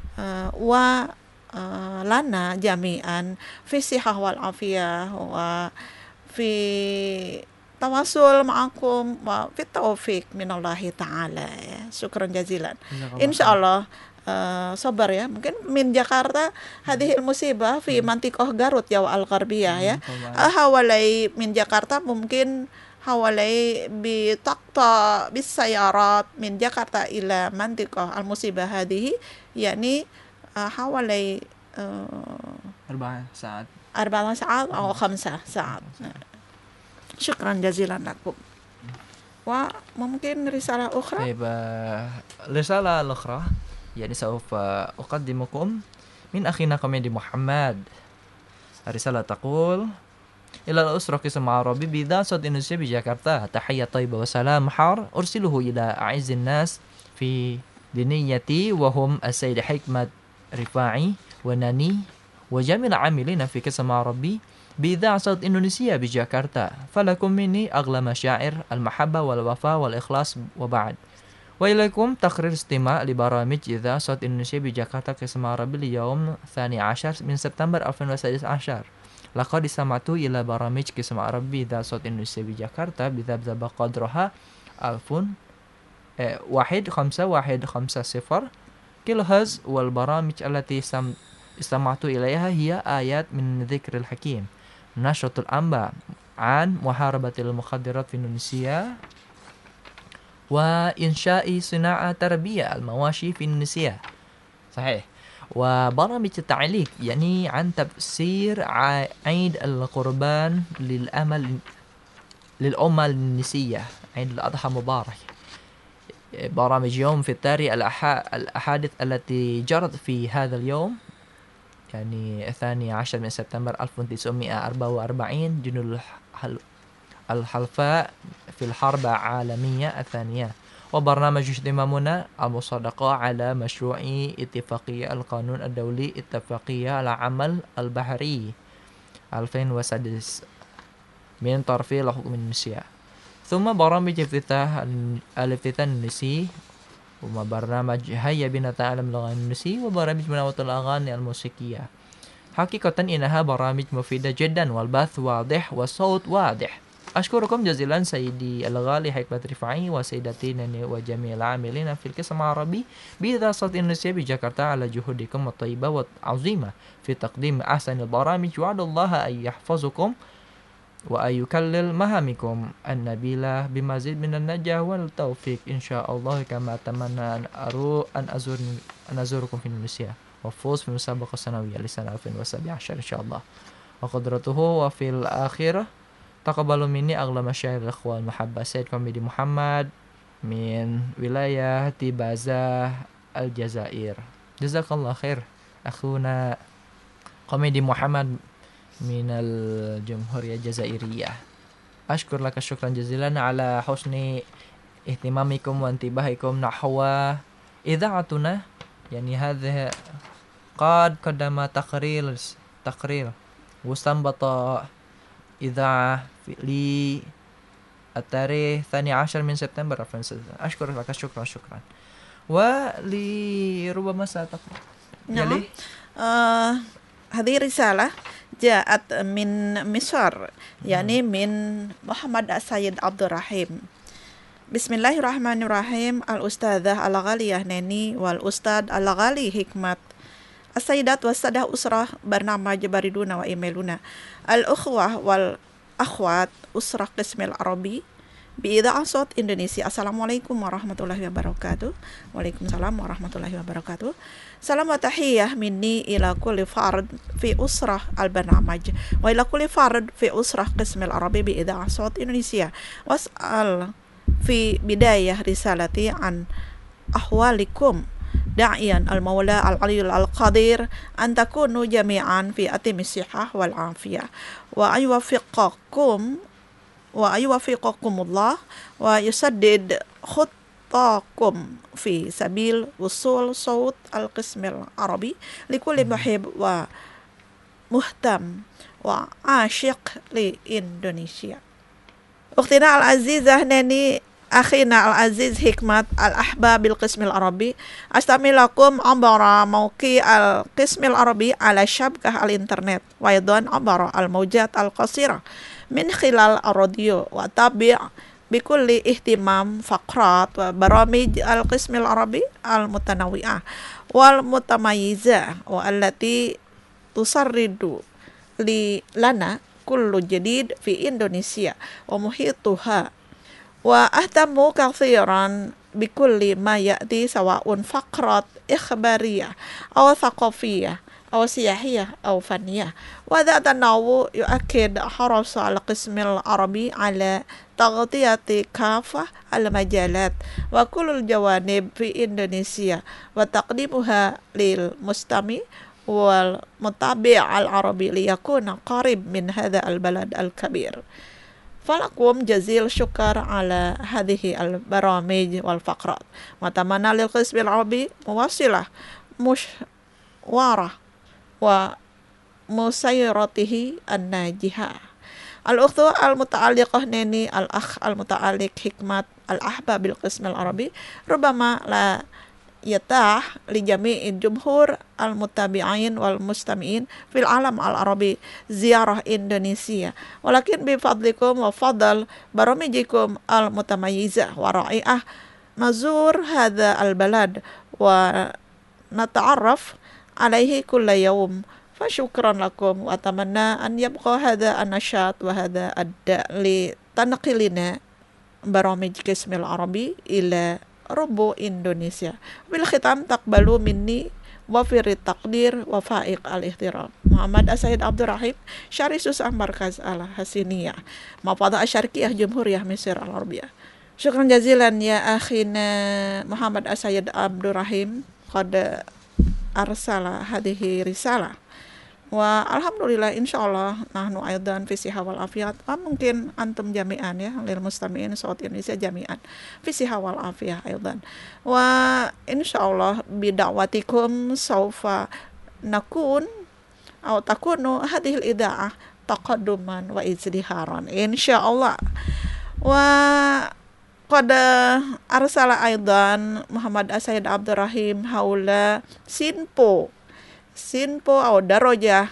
ولنا جميعا في الصحة والعافية وفي تواصل معكم وفي التوفيق من الله تعالى. شكرا جزيلا إن شاء الله. صبر ya mungkin min Jakarta hadhihi musibah fi mantiqah Garut Jawa Al-Gharbiyah ya hawalai min Jakarta mungkin hawalai bi taqta bis sayarat min Jakarta ila mantiqah al-musibah hadhihi yani hawalai أربع ساعات أربع ساعات أو خمسة ساعات. شكرا جزيلا لكم. وممكن رسالة أخرى. طيب رسالة الأخرى يعني سوف أقدمكم من أخينا كوميدي محمد. الرسالة تقول إلى الأسرة قسم عربي بذات صوت إندونيسيا بجاكرتا تحية طيبة وسلام حار أرسله إلى أعز الناس في دنيتي وهم السيد حكمة رفاعي وناني وجميع العاملين في قسم عربي بإذاعة صوت إندونيسيا بجاكرتا فلكم مني أغلى مشاعر المحبة والوفاء والإخلاص وبعد. وإليكم تقرير استماع لبرامج إذاعة صوت إندونيسيا بجاكرتا قسم عربي اليوم الثاني عشر من سبتمبر ألفين وسادس عشر. لقد استمعت إلى برامج قسم عربي إذاعة صوت إندونيسيا بجاكرتا بذبذب قدرها ألف واحد خمسة واحد خمسة صفر كيلو هرتز والبرامج التي استمعت إليها هي آيات من ذكر الحكيم نشرة الأنباء عن محاربة المخدرات في إندونيسيا وإنشاء صناعة تربية المواشي في إندونيسيا صحيح وبرامج التعليق يعني عن تفسير عيد القربان للأمل للأمة الإندونيسية عيد الأضحى مبارك. برامج يوم في التاريخ الأحادث التي جرت في هذا اليوم يعني الثاني عشر من سبتمبر ألف وتسعمائة وأربعة وأربعين جنود الحلفاء في الحرب العالمية الثانية. وبرنامج اهتمامنا المصادقة على مشروع اتفاقية القانون الدولي اتفاقية العمل البحري ألفين وسادس من طرف الحكومة الإندونيسية. ثم برامج افتتاح الافتتاح الإندونيسي وبرنامج هيا بنا نتعلم اللغة الإندونيسية وبرامج مناولة الأغاني الموسيقية. حقيقة إنها برامج مفيدة جدا والبث واضح والصوت واضح. أشكركم جزيلا سيدي الغالي حكمة رفاعي وسيدتي نني وجميع العاملين في القسم العربي بإذاعة صوت إندونيسيا بجاكرتا على جهودكم الطيبة والعظيمة في تقديم أحسن البرامج. وعد الله أن يحفظكم وأن يكلل مهامكم النبيلة بمزيد من النجاح والتوفيق إن شاء الله. كما أتمنى أن أرو أن أزور أن أزوركم في إندونيسيا وفوز في المسابقة السنوية لسنة ألفين وسبعة عشر إن شاء الله وقدرته. وفي الآخرة تقبلوا مني أغلى مشاعر الإخوة المحبة سيد كوميدي محمد من ولاية تبازة الجزائر. جزاك الله خير أخونا كوميدي محمد من الجمهورية الجزائرية. أشكر لك شكرا جزيلا على حسن اهتمامكم وانتباهكم نحو إذاعتنا. يعني هذا قد قدم تقرير تقرير واستنبط إذاعة للتاريخ الثاني عشر من سبتمبر. أشكر لك شكرا شكرا. ولربما ستقرأ. نعم. آه هذه رسالة جاءت من مصر يعني من محمد السيد عبد الرحيم. بسم الله الرحمن الرحيم. الأستاذة الغالية ناني والأستاذ الغالي حكمت السيدات والسادة أسرة برنامج باردون وإيميلنا الأخوة والأخوات أسرة قسم العربي بإذاعة صوت إندونيسيا. السلام عليكم ورحمة الله وبركاته. وعليكم السلام ورحمة الله وبركاته. سلام وتحية مني إلى كل فرد في أسرة البرنامج وإلى كل فرد في أسرة قسم العربي بإذاعة صوت إندونيسيا. وأسأل في بداية رسالتي عن أحوالكم داعيا المولى العلي القدير أن تكونوا جميعا في أتم الصحة والعافية وأن يوفقكم وأن يوفقكم الله ويسدد خطاكم في سبيل وصول صوت القسم العربي لكل محب ومهتم وعاشق لإندونيسيا. أختنا العزيزة ناني أخينا العزيز حكمت الأحباب بالقسم العربي أستمع لكم عبر موقع القسم العربي على شبكة الإنترنت وأيضا عبر الموجات القصيرة من خلال الراديو وأتابع بكل اهتمام فقرات وبرامج القسم العربي المتنوعة والمتميزة والتي تسرد لنا كل جديد في إندونيسيا ومحيطها. وأهتم كثيرا بكل ما يأتي سواء فقرات إخبارية أو ثقافية أو سياحية أو فنية. وذات النوع يؤكد حرص القسم العربي على تغطية كافة المجالات وكل الجوانب في إندونيسيا وتقديمها للمستمع والمتابع العربي ليكون قريب من هذا البلد الكبير. فلكم جزيل الشكر على هذه البرامج والفقرات وأتمنى للقسم العربي مواصلة مشواره ومسيرته الناجحة. الأخت المتعلقة ناني الأخ المتعلق حكمت الأحباب بالقسم العربي ربما لا يتاح لجميع الجمهور المتابعين والمستمعين في العالم العربي زيارة إندونيسيا، ولكن بفضلكم وفضل برامجكم المتميزة ورائعة نزور هذا البلد ونتعرف عليه كل يوم. فشكرا لكم وأتمنى أن يبقى هذا النشاط وهذا الداء لتنقلنا برامج قسم العربي إلى ربو إندونيسيا. بالختام تقبلوا مني وفر التقدير وفائق الاحترام محمد السيد عبد الرحيم شاري سوسة مركز الحسينية محافظة الشرقية جمهورية مصر العربية. شكرا جزيلا يا أخينا محمد السيد عبد الرحيم قد arsala hadhihi risalah. Wa alhamdulillah insyaallah nahnu aidan fi siha wal afiyat. Mungkin antum jami'an ya lil mustami'in saut Indonesia jami'an fi siha wal afiyah aidan. Wa insyaallah bi da'watikum saufa nakun atau takunu hadhil idaah taqadduman wa izdiharan insyaallah. Wa qad arsala aidan Muhammad As-Sayyid Abdurrahim haula sinpo sinpo atau darajah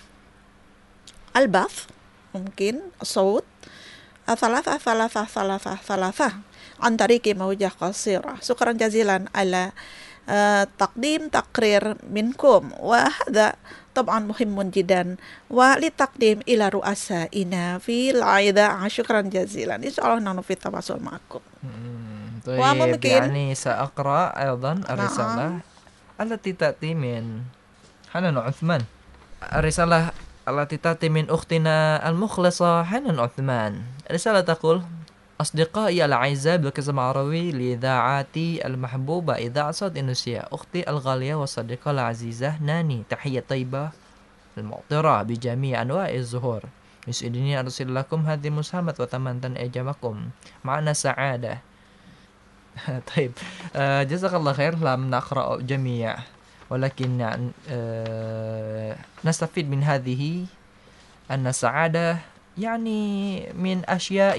al-bath mungkin saut thalatha thalatha thalatha thalatha an tariqi mawjah qasira. Syukran jazilan ala uh, taqdim taqrir minkum wa hadha طبعا مهم جدا ولتقديم إلى رؤسائنا في العيدة. شكرا جزيلا إن شاء الله نحن في التواصل معكم. طيب يعني سأقرأ أيضا الرسالة التي تأتي من حنان عثمان. الرسالة التي تأتي من أختنا المخلصة حنان عثمان. الرسالة تقول: أصدقائي الأعزاء بالقسم العربي لإذاعتي المحبوبة إذاعة صوت إندونيسيا، أختي الغالية والصديقة العزيزة ناني، تحية طيبة المعطرة بجميع أنواع الزهور. يسعدني أن أرسل لكم هذه المساهمة وأتمنى إعجابكم. معنا سعادة. طيب آه جزاك الله خير. لم نقرأ جميع ولكن آه نستفيد من هذه أن السعادة يعني من أشياء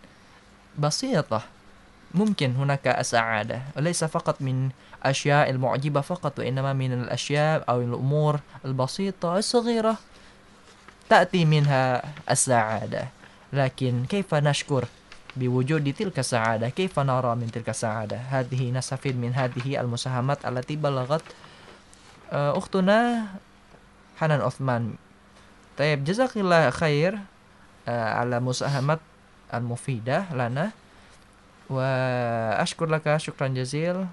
بسيطة. ممكن هناك السعادة وليس فقط من أشياء المعجبة فقط، وإنما من الأشياء أو الأمور البسيطة الصغيرة تأتي منها السعادة. لكن كيف نشكر بوجود تلك السعادة؟ كيف نرى من تلك السعادة؟ هذه نستفيد من هذه المساهمات التي بلغت أختنا حنان عثمان. طيب جزاك الله خير على مساهمات المفيدة لنا، وأشكر لك شكرا جزيلا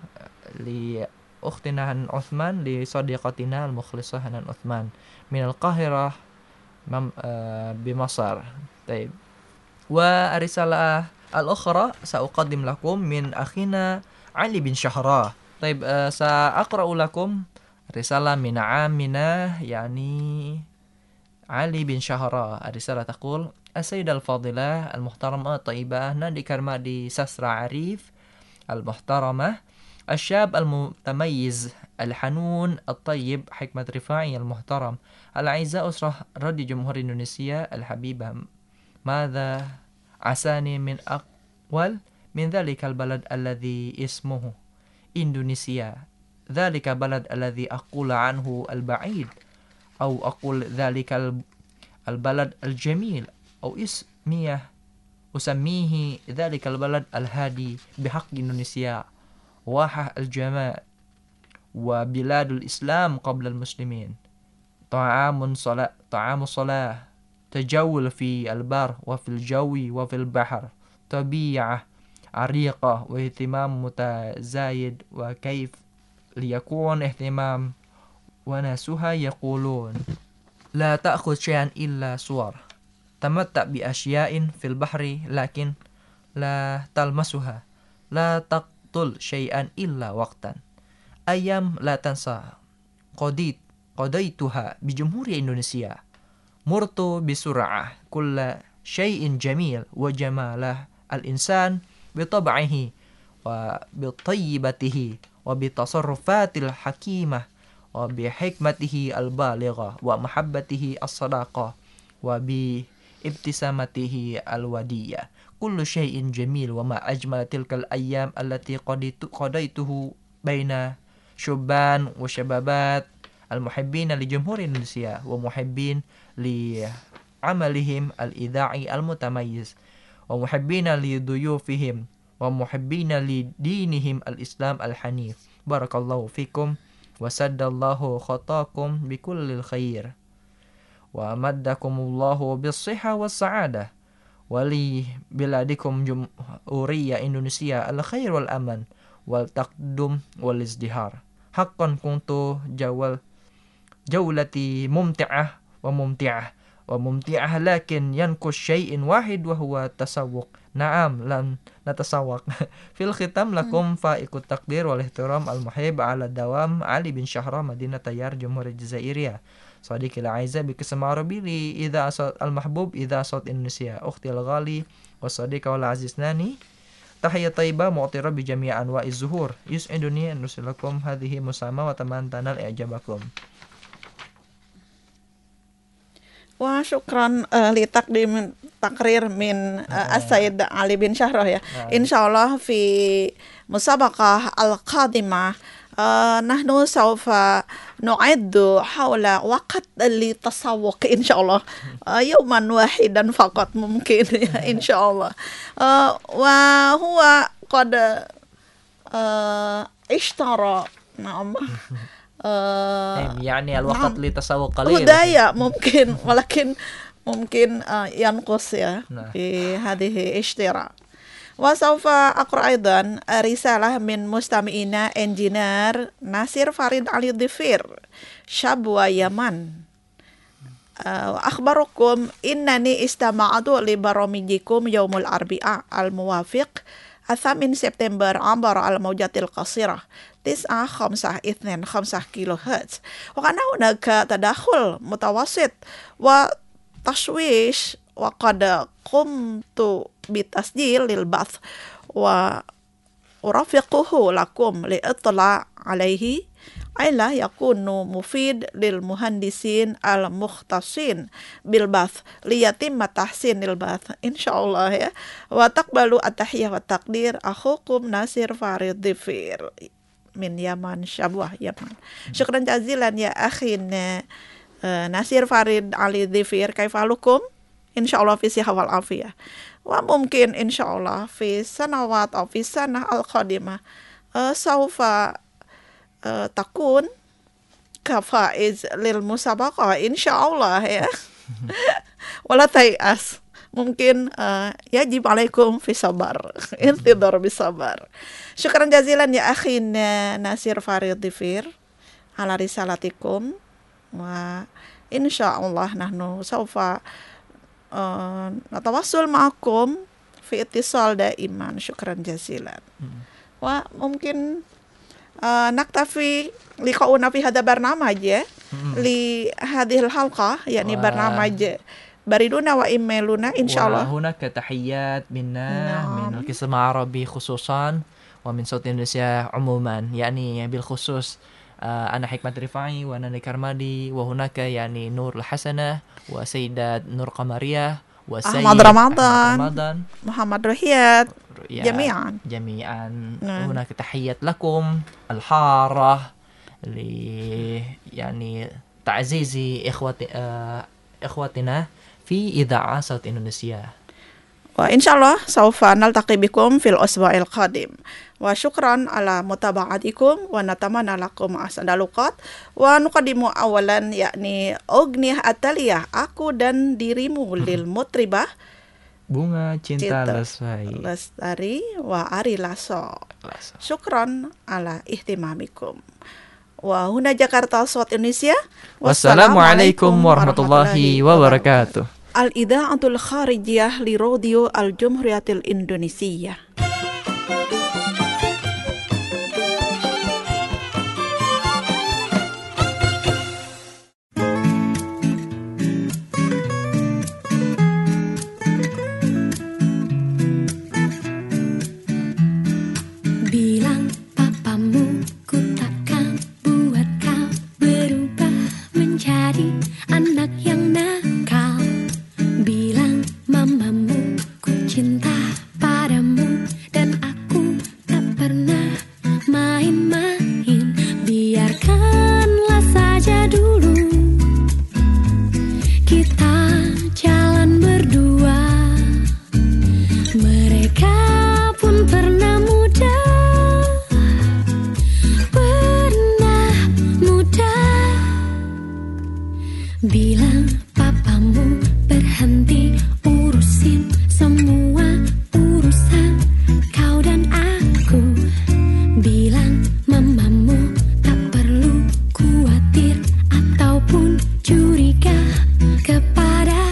لأختنا حنان عثمان لصديقتنا المخلصة حنان عثمان من القاهرة بمصر. طيب والرسالة الأخرى سأقدم لكم من أخينا علي بن شهراه. طيب سأقرأ لكم رسالة من عامنا يعني علي بن شهراه. الرسالة تقول: السيدة الفاضلة المحترمة الطيبة نادي كرمادي سسرة عريف المحترمة الشاب المتميز الحنون الطيب حكمة رفاعي المحترم الأعزاء أسرة راديو جمهورية إندونيسيا الحبيبة، ماذا عساني من أقوال من ذلك البلد الذي اسمه إندونيسيا، ذلك البلد الذي أقول عنه البعيد أو أقول ذلك البلد الجميل أو اسميه أسميه ذلك البلد الهادي بحق إندونيسيا واحة الجمال وبلاد الإسلام قبل المسلمين. طعام صلاة طعام الصلاة تجول في البر وفي الجو وفي البحر، طبيعة عريقة واهتمام متزايد، وكيف ليكون اهتمام وناسها يقولون لا تأخذ شيئا إلا صور، تمتع بأشياء في البحر لكن لا تلمسها، لا تقتل شيئا إلا وقتا، أيام لا تنسى قضيت قضيتها بجمهورية إندونيسيا، مرت بسرعة كل شيء جميل وجماله الإنسان بطبعه وبطيبته وبتصرفات الحكيمة وبحكمته البالغة ومحبته الصداقة وبابتسامته الودية، كل شيء جميل. وما أجمل تلك الأيام التي قضيته بين شبان وشبابات المحبين لجمهورية إندونيسيا ومحبين لعملهم الإذاعي المتميز ومحبين لضيوفهم ومحبين لدينهم الإسلام الحنيف. بارك الله فيكم وسد الله خطاكم بكل الخير ومدكم الله بالصحة والسعادة، ولبلادكم جمهورية إندونيسيا الخير والأمن والتقدم والازدهار. حقا كنت جول جولتي ممتعة وممتعة wa mumti'ah lakin yanqus syai'in wahid wa huwa tasawwuq. Naam, lam natasawwaq. Fil khitam lakum fa'iqut taqdir wal ihtiram al-muhib ala dawam Ali bin Syahra Madinah Tayyar Jamhuriyah Jazairiyah. Sadiqil Aiza bikism Arabi li idha asad al-mahbub idha asad Indonesia. Ukhti al-ghali wa sadiqa wal aziz nani. Tahiyat tayyibah mu'tira bi jami' anwa'iz zuhur. Yus'iduni an nusilakum hadhihi musama wa tamantanal i'jabakum. Wah, syukran uh, li taqdim takrir min uh, As-Sayyid Ali bin Syahra ya. Nah. Insyaallah fi musabaqah al-qadimah uh, nahnu sawfa nu'iddu hawla waqt li tasawwuq insyaallah uh, yawman wahidan faqat mungkin ya insyaallah. Uh, wa huwa qad uh, ishtara na'am Uh, يعني الوقت لتسوق قليل هدايا ممكن ولكن ممكن uh, ينقص يا في هذه اشتراء. وسوف أقرأ أيضا رسالة من مستمعينا انجينير ناصر فريد علي الضفير شبوة يمن. أخبركم إنني استمعت لبرامجكم يوم الأربعاء الموافق الثامن سبتمبر عبر الموجات القصيرة تسعة خمسة اثنين خمسة كيلو هرتز وكان هناك تدخل متوسط وتشويش وقد قمت بتسجيل للبث وأرافقه لكم لإطلاع عليه ألا يكون مفيد للمهندسين المختصين بالبث ليتم تحسين البث إن شاء الله يا. وتقبلوا التحية والتقدير أخوكم ناصر فريد ضفير من يمن شبوة يمن. شكرا جزيلا يا أخي ناصر فريد علي ضفير كيف حالكم؟ إن شاء الله في صحة والعافية وممكن إن شاء الله في سنوات أو في السنة القادمة سوف تكون كفائز للمسابقة إن شاء الله يا. ولا تيأس ممكن يجب عليكم في صبر انتظر بصبر. شكرا جزيلا يا أخي ناصر فريد ضفير على رسالتكم وإن شاء الله نحن سوف نتواصل معكم في اتصال دائما. شكرا جزيلا. وممكن نكتفي لقاؤنا في هذا البرنامج لهذه الحلقة يعني برنامج بريدونا وإيميلنا إن شاء الله. وهناك تحيات منا نعم. من القسم العربي خصوصا ومن صوت إندونيسيا عموما يعني بالخصوص أنا حكمة رفاعي وأنا نكرمادي وهناك يعني نور الحسنة وسيدة نور قمرية وسيد أحمد رمضان محمد رهيات جميعا جميعا نعم. هناك تحية لكم الحارة ل يعني تعزيز إخوتي آه إخوتنا في إذاعة صوت إندونيسيا. وإن شاء الله سوف نلتقي بكم في الأسبوع القادم وشكرا على متابعتكم ونتمنى لكم أحسن اللقاء ونقدم أولا يعني أغنية التالية Aku dan Dirimu للمطربة Bunga Cinta Lestari Lestari wa Ari Lasso. Syukran ala ihtimamikum. Wa huna Jakarta Swat Indonesia. Wassalamualaikum warahmatullahi wabarakatuh. Al-Idha'atul Kharijiyah li Radio Al-Jumhuriyatil Indonesia. Bilang papamu berhenti urusin semua urusan kau dan aku. Bilang mamamu tak perlu khawatir ataupun curiga kepada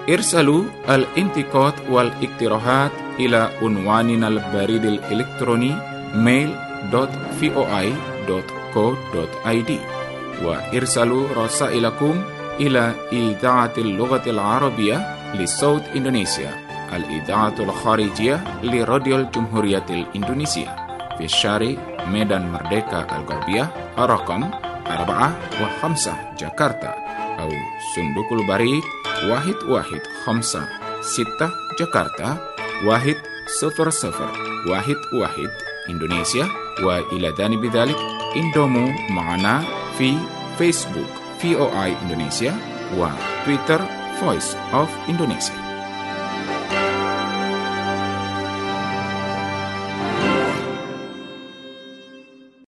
ارسلوا الانتقاد والاقتراحات إلى عنواننا البريد الإلكتروني mail dot voi dot co dot id وارسلوا رسائلكم إلى إذاعة اللغة العربية لصوت إندونيسيا الإذاعة الخارجية لراديو الجمهورية الإندونيسية في الشارع ميدان مردeka الغربية رقم أربعة وخمسة جاكرتا أو صندوق البريد واحد واحد خمسة ستة جاكرتا واحد صفر صفر واحد واحد إندونيسيا. وإلى جانب ذلك انضموا معنا في فيسبوك في او اي إندونيسيا وتويتر Voice of Indonesia.